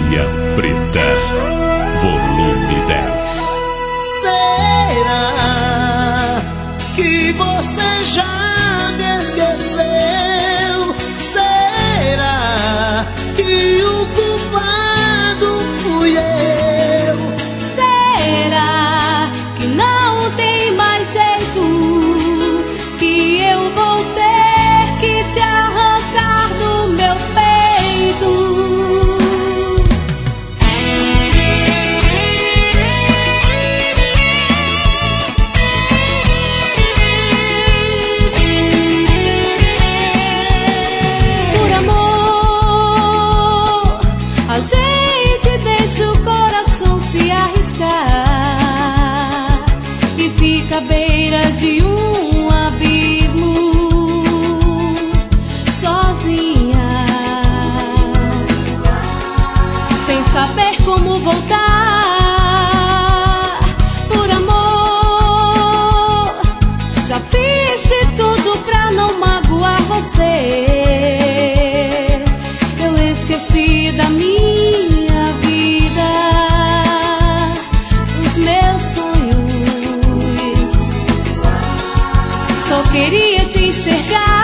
Linha Preta, volume 10. Será que você já me esqueceu? Será que o culpado fui eu? Será que não tem mais jeito, que eu vou ter que te arrancar do meu peito? Por amor, a gente deixa o coração se arriscar e fica à beira de um abismo, sozinha, sem saber como voltar. Por amor, já fiz de tudo pra não magoar você. Eu esqueci da minha vida, dos meus sonhos. Só queria te enxergar.